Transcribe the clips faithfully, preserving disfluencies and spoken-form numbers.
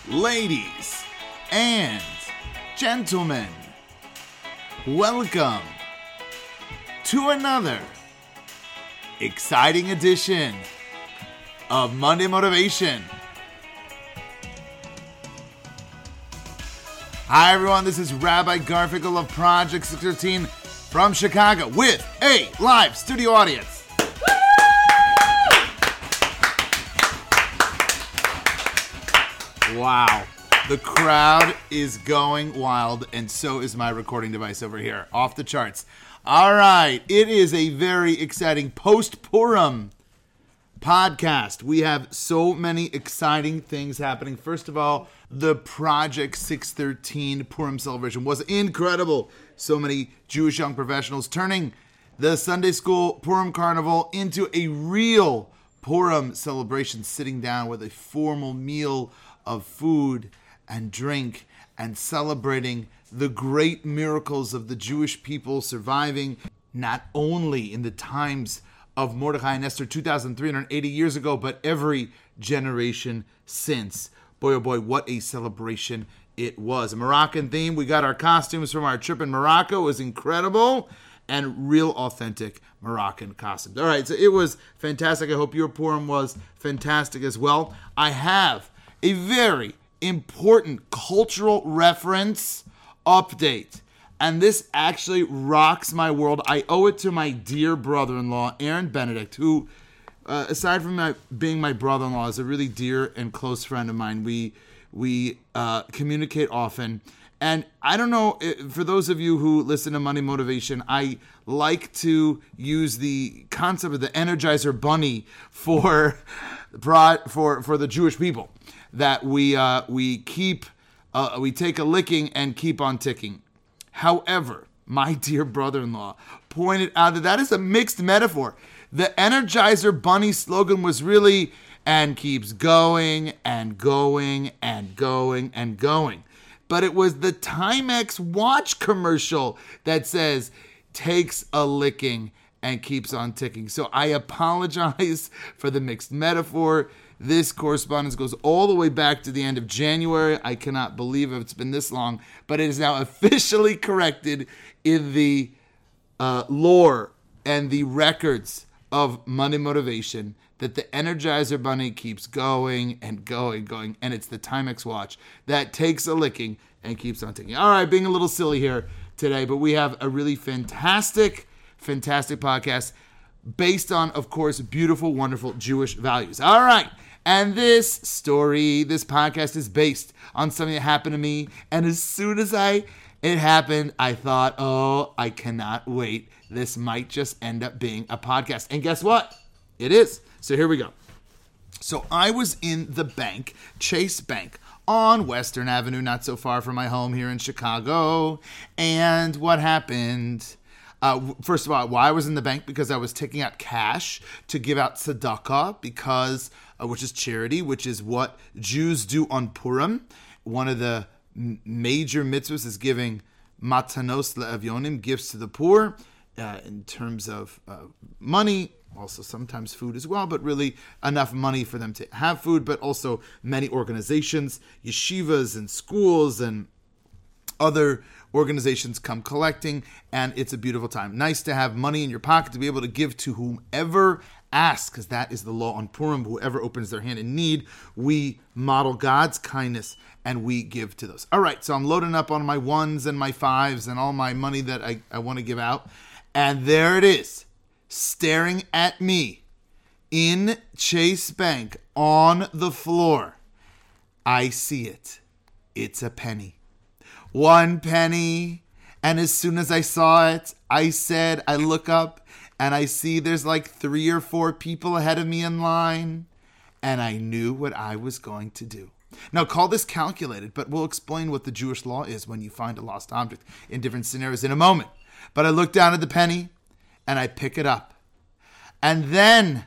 Ladies and gentlemen, welcome to another exciting edition of Monday Motivation. Hi everyone, this is Rabbi Garfinkel of Project six thirteen from Chicago with a live studio audience. Wow, the crowd is going wild, and so is my recording device over here. Off the charts. All right, it is a very exciting post-Purim podcast. We have so many exciting things happening. First of all, the Project six thirteen Purim celebration was incredible. So many Jewish young professionals turning the Sunday School Purim Carnival into a real Purim celebration, sitting down with a formal meal of food and drink and celebrating the great miracles of the Jewish people surviving not only in the times of Mordechai and Esther two thousand three hundred eighty years ago, but every generation since. Boy, oh boy, what a celebration it was. A Moroccan theme. We got our costumes from our trip in Morocco. It was incredible and real authentic Moroccan costumes. All right, so it was fantastic. I hope your Purim was fantastic as well. I have a very important cultural reference update. And this actually rocks my world. I owe it to my dear brother-in-law, Aaron Benedict, who, uh, aside from my, being my brother-in-law, is a really dear and close friend of mine. We we uh, communicate often. And I don't know, for those of you who listen to Monday Motivation, I like to use the concept of the Energizer Bunny for for for the Jewish people. That we uh, we keep uh, we take a licking and keep on ticking. However, my dear brother-in-law pointed out that that is a mixed metaphor. The Energizer Bunny slogan was really and keeps going and going and going and going. But it was the Timex watch commercial that says takes a licking and keeps on ticking. So I apologize for the mixed metaphor. This correspondence goes all the way back to the end of January. I cannot believe it's been this long, but it is now officially corrected in the uh, lore and the records of Monday Motivation that the Energizer Bunny keeps going and going, going, and it's the Timex watch that takes a licking and keeps on ticking. All right, being a little silly here today, but we have a really fantastic, fantastic podcast based on, of course, beautiful, wonderful Jewish values. All right. And this story, this podcast is based on something that happened to me. And as soon as I it happened, I thought, oh, I cannot wait. This might just end up being a podcast. And guess what? It is. So here we go. So I was in the bank, Chase Bank, on Western Avenue, not so far from my home here in Chicago. And what happened? Uh, first of all, why I was in the bank? Because I was taking out cash to give out tzedakah, because uh, which is charity, which is what Jews do on Purim. One of the m- major mitzvahs is giving matanos le'avyonim, gifts to the poor, uh, in terms of uh, money, also sometimes food as well, but really enough money for them to have food, but also many organizations, yeshivas and schools and other organizations come collecting, and it's a beautiful time. Nice to have money in your pocket to be able to give to whomever asks, because that is the law on Purim. Whoever opens their hand in need, we model God's kindness and we give to those. All right, so I'm loading up on my ones and my fives and all my money that I, I want to give out. And there it is, staring at me in Chase Bank on the floor. I see it. It's a penny. One penny. And as soon as I saw it, I said, I look up and I see there's like three or four people ahead of me in line. And I knew what I was going to do. Now, call this calculated, but we'll explain what the Jewish law is when you find a lost object in different scenarios in a moment. But I look down at the penny and I pick it up. And then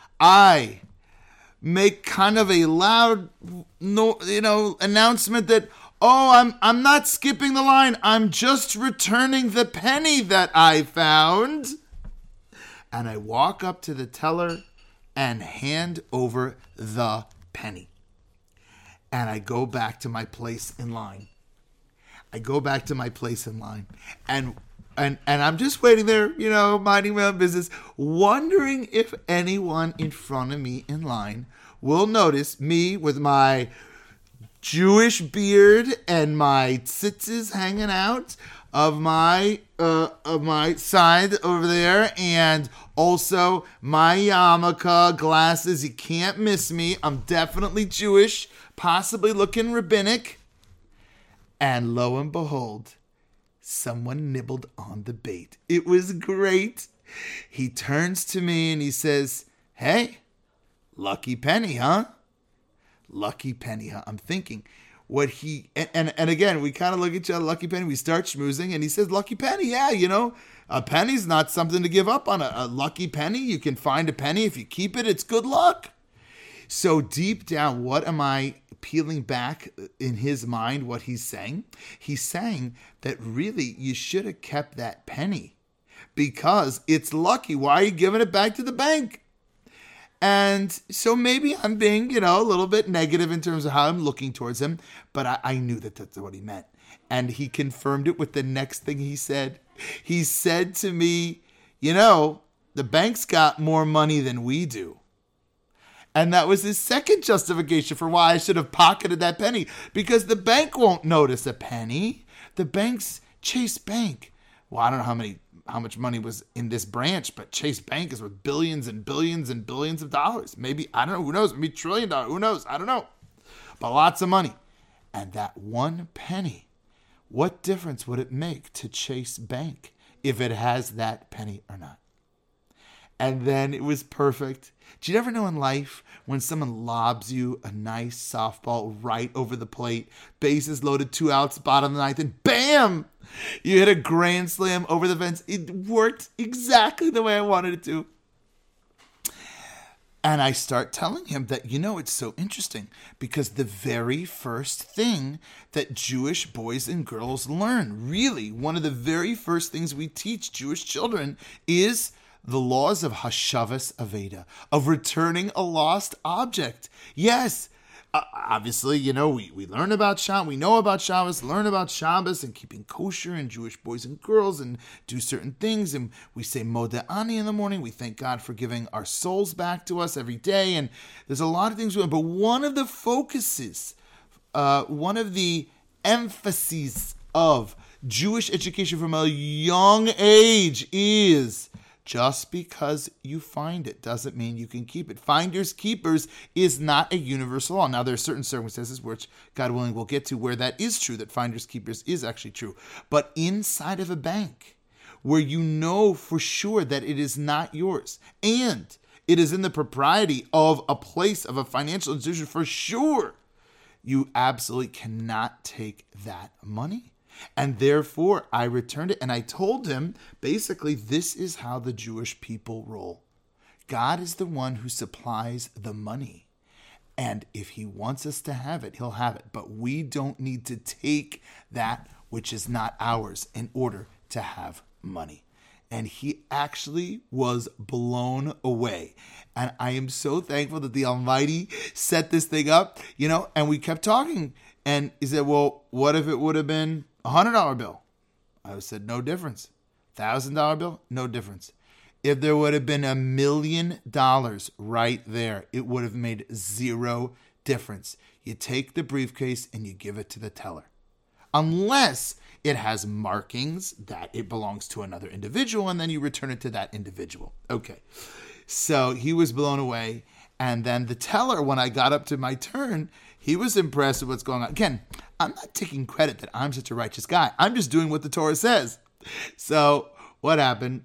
I make kind of a loud, no, you know, announcement that, oh, I'm I'm not skipping the line. I'm just returning the penny that I found. And I walk up to the teller and hand over the penny. And I go back to my place in line. I go back to my place in line. And and and I'm just waiting there, you know, minding my own business, wondering if anyone in front of me in line will notice me with my Jewish beard and my tzitzis hanging out of my uh, of my side over there, and also my yarmulke, glasses. You can't miss me. I'm definitely Jewish, possibly looking rabbinic. And lo and behold, someone nibbled on the bait. It was great. He turns to me and he says, "Hey, lucky penny, huh? Lucky penny, huh?" I'm thinking what he, and, and, and again, we kind of look at each other, lucky penny, we start schmoozing, and he says, lucky penny, yeah, you know, a penny's not something to give up on. A, a lucky penny, you can find a penny. If you keep it, it's good luck. So deep down, what am I peeling back in his mind, what he's saying? He's saying that really you should have kept that penny because it's lucky. Why are you giving it back to the bank? And so maybe I'm being, you know, a little bit negative in terms of how I'm looking towards him, but I, I knew that that's what he meant. And he confirmed it with the next thing he said. He said to me, you know, the bank's got more money than we do. And that was his second justification for why I should have pocketed that penny, because the bank won't notice a penny. The bank's Chase Bank. Well, I don't know how many how much money was in this branch, but Chase Bank is worth billions and billions and billions of dollars. Maybe, I don't know, who knows, maybe trillion dollars, who knows, I don't know. But lots of money. And that one penny, what difference would it make to Chase Bank if it has that penny or not? And then it was perfect. Do you ever know in life when someone lobs you a nice softball right over the plate, bases loaded, two outs, bottom of the ninth, and bam! You hit a grand slam over the fence. It worked exactly the way I wanted it to. And I start telling him that, you know, it's so interesting because the very first thing that Jewish boys and girls learn, really, one of the very first things we teach Jewish children is the laws of Hashavas Aveda, of returning a lost object. Yes, uh, obviously, you know, we, we learn about Shabbos, we know about Shabbos, learn about Shabbos and keeping kosher and Jewish boys and girls and do certain things. And we say Modeh Ani in the morning. We thank God for giving our souls back to us every day. And there's a lot of things we learn. But one of the focuses, uh, one of the emphases of Jewish education from a young age is just because you find it doesn't mean you can keep it. Finders keepers is not a universal law. Now, there are certain circumstances which, God willing, we'll get to where that is true, that finders keepers is actually true. But inside of a bank, where you know for sure that it is not yours, and it is in the propriety of a place, of a financial institution for sure, you absolutely cannot take that money. And therefore, I returned it, and I told him, basically, this is how the Jewish people roll. God is the one who supplies the money. And if he wants us to have it, he'll have it. But we don't need to take that which is not ours in order to have money. And he actually was blown away. And I am so thankful that the Almighty set this thing up, you know, and we kept talking. And he said, well, what if it would have been a one hundred dollar bill? I said, no difference. one thousand dollar bill? No difference. If there would have been a million dollars right there, it would have made zero difference. You take the briefcase and you give it to the teller. Unless it has markings that it belongs to another individual, and then you return it to that individual. Okay. So he was blown away. And then the teller, when I got up to my turn, he was impressed with what's going on. Again, I'm not taking credit that I'm such a righteous guy. I'm just doing what the Torah says. So what happened?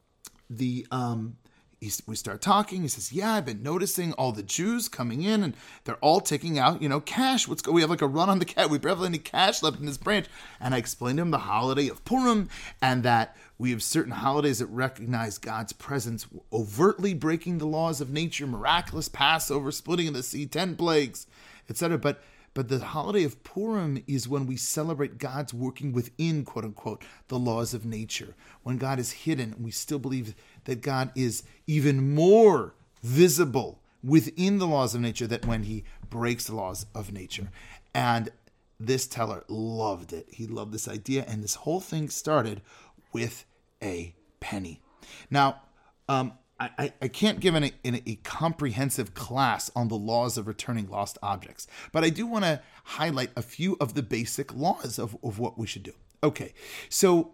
The um, he, we start talking. He says, yeah, I've been noticing all the Jews coming in, and they're all taking out, you know, cash. What's go? We have like a run on the cash. We barely have any cash left in this branch. And I explained to him the holiday of Purim, and that we have certain holidays that recognize God's presence, overtly breaking the laws of nature, miraculous Passover, splitting of the sea, ten plagues, et cetera. But But the holiday of Purim is when we celebrate God's working within, quote unquote, the laws of nature. When God is hidden, we still believe that God is even more visible within the laws of nature that when he breaks the laws of nature. And this teller loved it. He loved this idea, and this whole thing started with a penny. Now, um, I, I can't give an, an, a comprehensive class on the laws of returning lost objects, but I do want to highlight a few of the basic laws of, of what we should do. Okay, so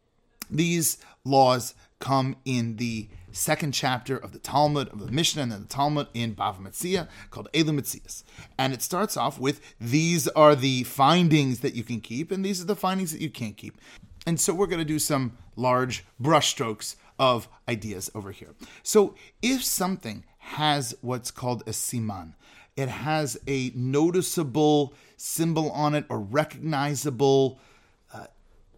these laws come in the second chapter of the Talmud, of the Mishnah, and then the Talmud in Bava Metzia, called Elu Metzias. And it starts off with, these are the findings that you can keep, and these are the findings that you can't keep. And so we're going to do some large brushstrokes of ideas over here. So if something has what's called a siman, it has a noticeable symbol on it or recognizable uh,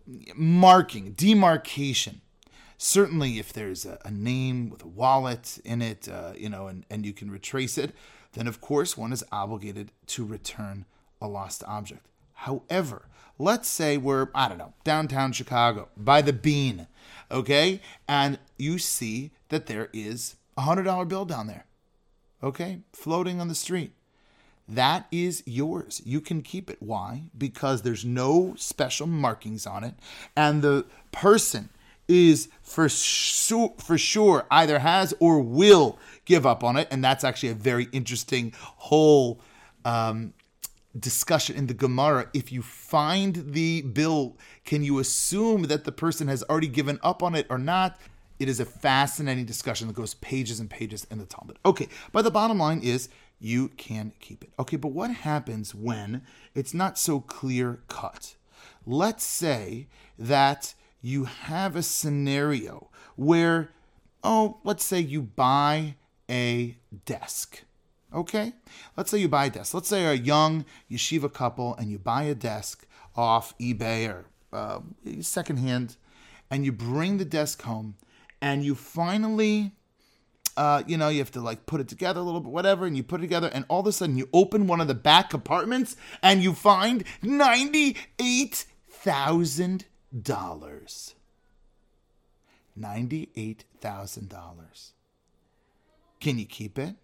marking, demarcation. Certainly if there's a, a name with a wallet in it, uh, you know, and, and you can retrace it, then of course one is obligated to return a lost object. However, let's say we're, I don't know, downtown Chicago, by the Bean, okay? And you see that there is a one hundred dollar bill down there, okay? Floating on the street. That is yours. You can keep it. Why? Because there's no special markings on it, and the person is for sure, for sure either has or will give up on it, and that's actually a very interesting whole um, discussion in the Gemara. If you find the bill, can you assume that the person has already given up on it or not? It is a fascinating discussion that goes pages and pages in the Talmud. Okay, but the bottom line is you can keep it. Okay, but what happens when it's not so clear cut? Let's say that you have a scenario where, oh, let's say you buy a desk. Okay? Let's say you buy a desk. Let's say you're a young yeshiva couple and you buy a desk off eBay or uh, secondhand, and you bring the desk home and you finally, uh, you know, you have to like put it together a little bit, whatever, and you put it together, and all of a sudden you open one of the back compartments and you find ninety-eight thousand dollars. ninety-eight thousand dollars. Can you keep it?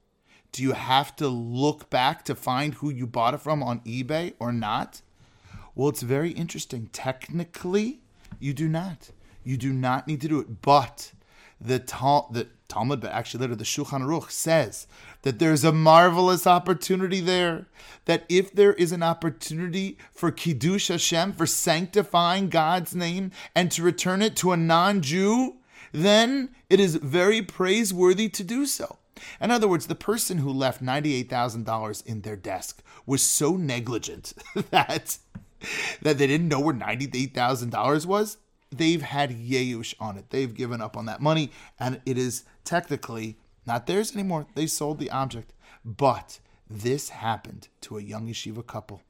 Do you have to look back to find who you bought it from on eBay or not? Well, it's very interesting. Technically, you do not. You do not need to do it. But the, Tal- the Talmud, but actually later the Shulchan Aruch says that there's a marvelous opportunity there. That if there is an opportunity for Kiddush Hashem, for sanctifying God's name, and to return it to a non-Jew, then it is very praiseworthy to do so. In other words, the person who left ninety-eight thousand dollars in their desk was so negligent that, that they didn't know where ninety-eight thousand dollars was. They've had yeush on it. They've given up on that money, and it is technically not theirs anymore. They sold the object. But this happened to a young yeshiva couple.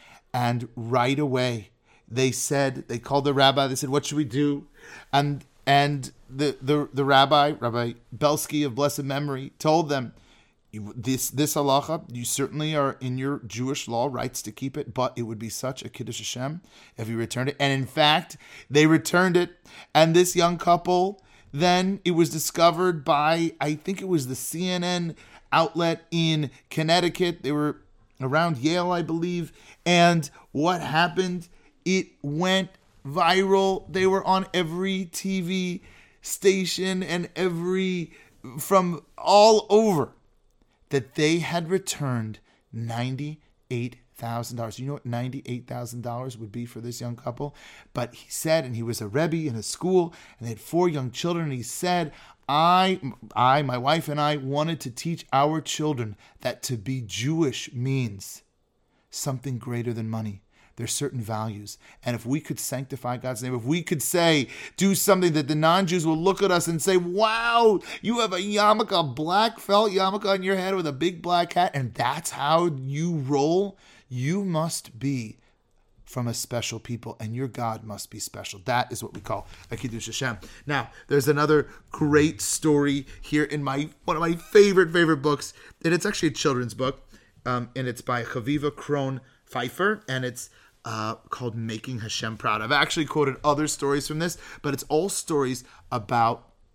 And right away, they said, they called the rabbi, they said, what should we do? And and the, the, the rabbi, Rabbi Belsky of blessed memory, told them, you, this this halacha, you certainly are in your Jewish law rights to keep it, but it would be such a Kiddush Hashem if you returned it. And in fact, they returned it. And this young couple, then it was discovered by, I think it was the C N N outlet in Connecticut. They were around Yale, I believe. And what happened? It went viral. They were on every T V station and every, from all over, that they had returned ninety-eight thousand dollars. You know what ninety-eight thousand dollars would be for this young couple? But he said, and he was a Rebbe in a school, and they had four young children, and he said, I, I, my wife and I wanted to teach our children that to be Jewish means something greater than money. There's certain values. And if we could sanctify God's name, if we could say, do something that the non-Jews will look at us and say, wow, you have a yarmulke, a black felt yarmulke on your head with a big black hat, and that's how you roll, you must be from a special people, and your God must be special. That is what we call a Kiddush Hashem. Now, there's another great story here in my one of my favorite, favorite books, and it's actually a children's book, um, and it's by Chaviva Kron Pfeiffer, and it's uh, called Making Hashem Proud. I've actually quoted other stories from this, but it's all stories about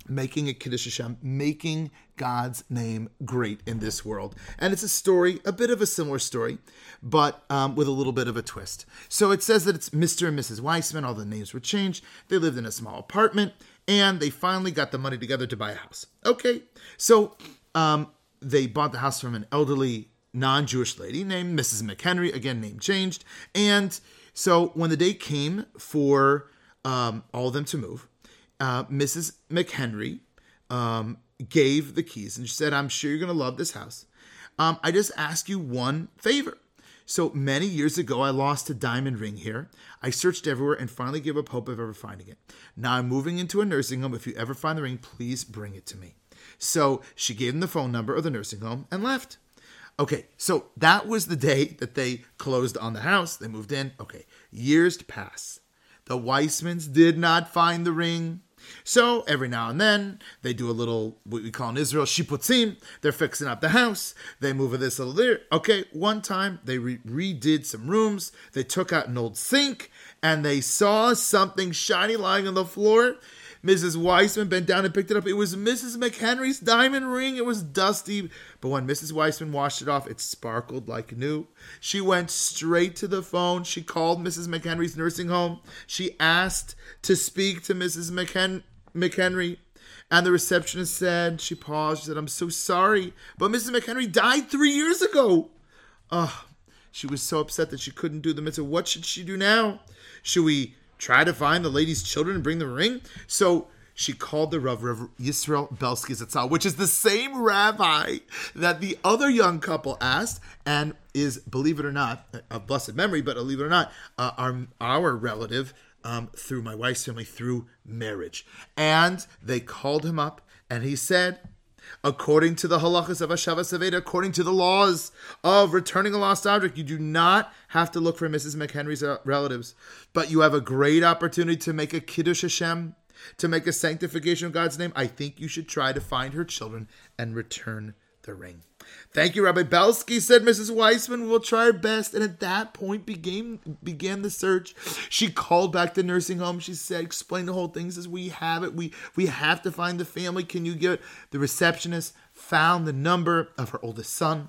making a Kiddush Hashem, making God's name great in this world. And it's a story, a bit of a similar story, but um, with a little bit of a twist. So it says that it's Mister and Missus Weissman. All the names were changed. They lived in a small apartment, and they finally got the money together to buy a house. Okay, so um, they bought the house from an elderly non-Jewish lady named Missus McHenry, again, name changed. And so when the day came for um, all of them to move, Uh, Missus McHenry um, gave the keys and she said, I'm sure you're going to love this house. Um, I just ask you one favor. So many years ago, I lost a diamond ring here. I searched everywhere and finally gave up hope of ever finding it. Now I'm moving into a nursing home. If you ever find the ring, please bring it to me. So she gave him the phone number of the nursing home and left. Okay, so that was the day that they closed on the house. They moved in. Okay, years pass. The Weissmans did not find the ring. So every now and then, they do a little, what we call in Israel, shiputzim. They're fixing up the house. They move this a little there. Okay, one time, they re- redid some rooms. They took out an old sink, and they saw something shiny lying on the floor. Missus Weissman bent down and picked it up. It was Missus McHenry's diamond ring. It was dusty. But when Missus Weissman washed it off, it sparkled like new. She went straight to the phone. She called Missus McHenry's nursing home. She asked to speak to Missus McHen- McHenry. And the receptionist said, she paused, she said, I'm so sorry, but Missus McHenry died three years ago. Oh, she was so upset that she couldn't do the mitzvah. What should she do now? Should we try to find the lady's children and bring the ring? So she called the Rav, Rav Yisrael Belsky Zatzal, which is the same rabbi that the other young couple asked, and is, believe it or not, of blessed memory, but believe it or not, uh, our, our relative um, through my wife's family, through marriage. And they called him up, and he said, according to the halachas of Hashavas Aveda, according to the laws of returning a lost object, you do not have to look for Missus McHenry's relatives, but you have a great opportunity to make a Kiddush Hashem, to make a sanctification of God's name. I think you should try to find her children and return the ring. Thank you, Rabbi Belsky, said Missus Weissman. We'll try our best. And at that point began, began the search. She called back the nursing home. She said, explain the whole thing. Says, we have it. We, we have to find the family. Can you give it? The receptionist found the number of her oldest son.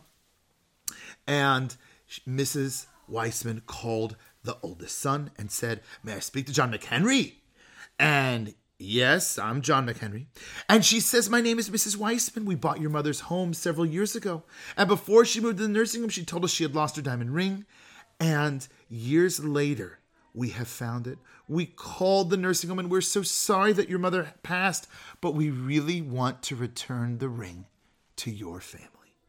And Missus Weissman called the oldest son and said, may I speak to John McHenry? And yes, I'm John McHenry. And she says, my name is Missus Weissman. We bought your mother's home several years ago. And before she moved to the nursing home, she told us she had lost her diamond ring. And years later, we have found it. We called the nursing home and we're so sorry that your mother passed, but we really want to return the ring to your family.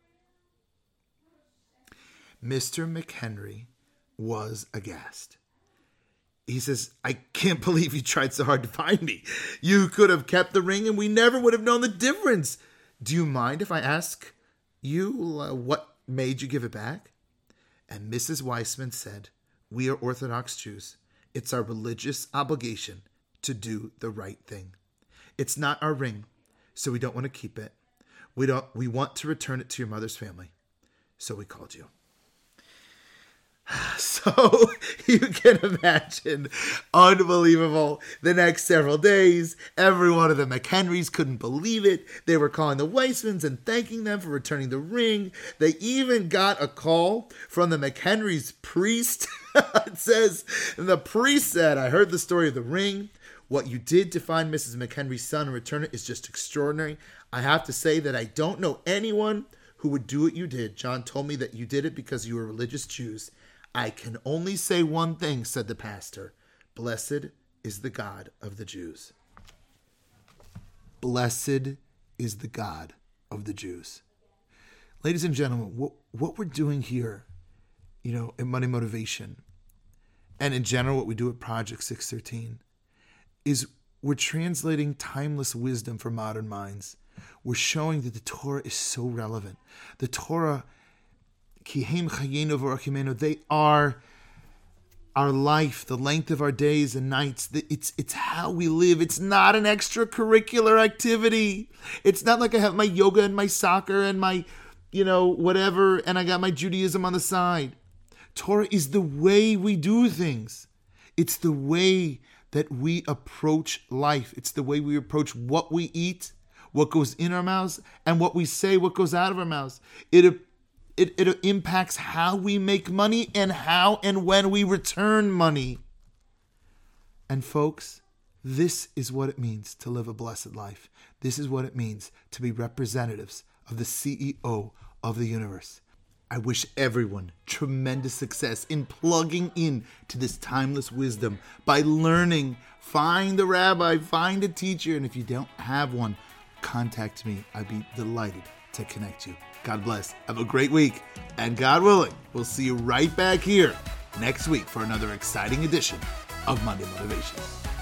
Mister McHenry was aghast. He says, I can't believe you tried so hard to find me. You could have kept the ring and we never would have known the difference. Do you mind if I ask you uh, what made you give it back? And Missus Weissman said, we are Orthodox Jews. It's our religious obligation to do the right thing. It's not our ring, so we don't want to keep it. We don't. We want to return it to your mother's family. So we called you. So you can imagine, unbelievable. The next several days, every one of the McHenrys couldn't believe it. They were calling the Weissmans and thanking them for returning the ring. They even got a call from the McHenrys' priest. It says, the priest said, I heard the story of the ring. What you did to find Missus McHenry's son and return it is just extraordinary. I have to say that I don't know anyone who would do what you did. John told me that you did it because you were religious Jews. I can only say one thing, said the pastor. Blessed is the God of the Jews. Blessed is the God of the Jews. Ladies and gentlemen, what, what we're doing here, you know, at Money Motivation, and in general what we do at Project six thirteen, is we're translating timeless wisdom for modern minds. We're showing that the Torah is so relevant. The Torah, they are our life, the length of our days and nights. It's it's how we live. It's not an extracurricular activity. It's not like I have my yoga and my soccer and my, you know, whatever, and I got my Judaism on the side. Torah is the way we do things. It's the way that we approach life. It's the way we approach what we eat, what goes in our mouths, and what we say, what goes out of our mouths. It, it, it impacts how we make money and how and when we return money. And folks, this is what it means to live a blessed life. This is what it means to be representatives of the C E O of the universe. I wish everyone tremendous success in plugging in to this timeless wisdom by learning. Find a rabbi, find a teacher, and if you don't have one, contact me. I'd be delighted to connect you. God bless. Have a great week, and God willing, we'll see you right back here next week for another exciting edition of Monday Motivation.